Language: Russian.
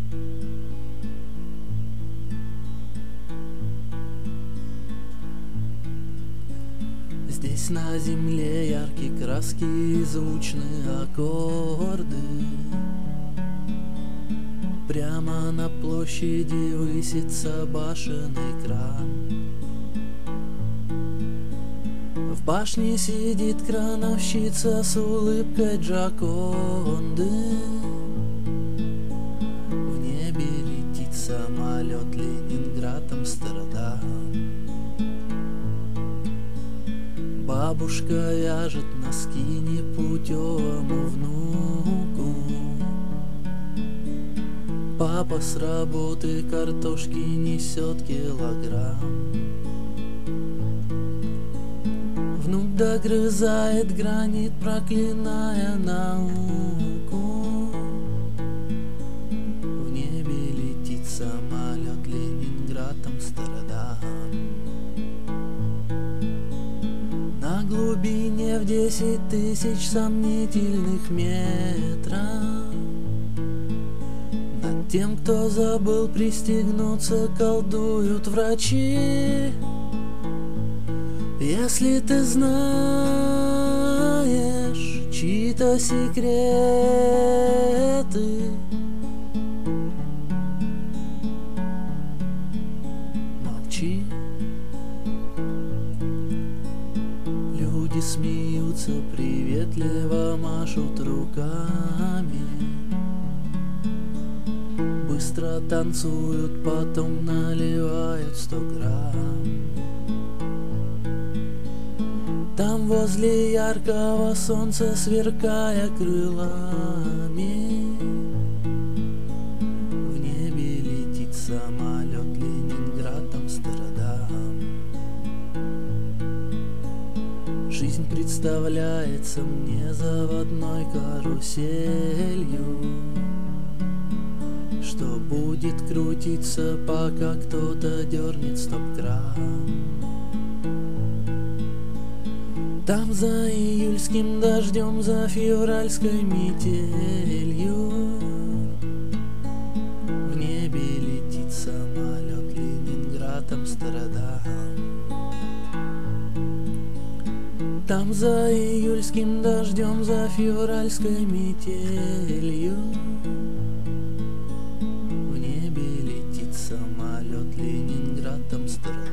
Здесь на земле яркие краски и звучные аккорды. Прямо на площади высится башенный кран. В башне сидит крановщица с улыбкой Джоконды. В небе летит самолет Ленинград-Амстердам. Бабушка вяжет носки непутевому внуку. Папа с работы картошки несет килограмм. Внук догрызает гранит, проклиная науку. В небе летит самолет Ленинград-Амстердам. На глубине в 10 тысяч сомнительных метров над тем, кто забыл пристегнуться, колдуют врачи. Если ты знаешь чьи-то секреты, молчи. Люди смеются, приветливо машут руками, быстро танцуют, потом наливают 100 грамм. Там возле яркого солнца, сверкая крылами, в небе летит самолет Ленинград-Амстердам. Жизнь представляется мне заводной каруселью, что будет крутиться, пока кто-то дернет стоп-кран. Там за июльским дождем, за февральской метелью, в небе летит самолет Ленинград-Амстердам. Там за июльским дождем, за февральской метелью, в небе летит самолет Ленинград-Амстердам.